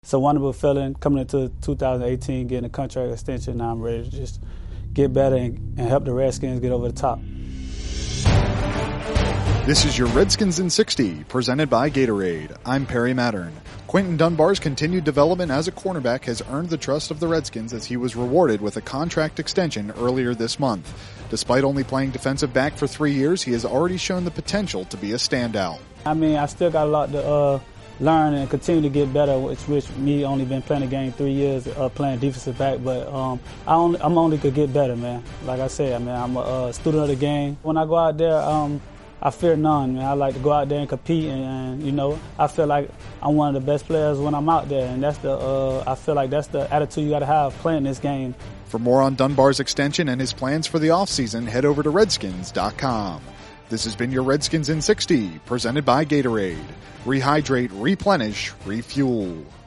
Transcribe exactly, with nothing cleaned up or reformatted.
It's a wonderful feeling coming into two thousand eighteen, getting a contract extension. Now I'm ready to just get better and, and help the Redskins get over the top. This is your Redskins in sixty, presented by Gatorade. I'm Perry Mattern. Quinton Dunbar's continued development as a cornerback has earned the trust of the Redskins as he was rewarded with a contract extension earlier this month. Despite only playing defensive back for three years, he has already shown the potential to be a standout. I mean, I still got a lot to uh, learn and continue to get better, which, which me only been playing the game three years, uh, playing defensive back, but um, I only, I'm only could get better, man. Like I said, I mean, I'm a uh, student of the game. When I go out there, um, I fear none, man. I like to go out there and compete, and, and you know, I feel like I'm one of the best players when I'm out there, and that's the uh, I feel like that's the attitude you got to have playing this game. For more on Dunbar's extension and his plans for the offseason, head over to redskins dot com. This has been your Redskins in sixty, presented by Gatorade. Rehydrate, replenish, refuel.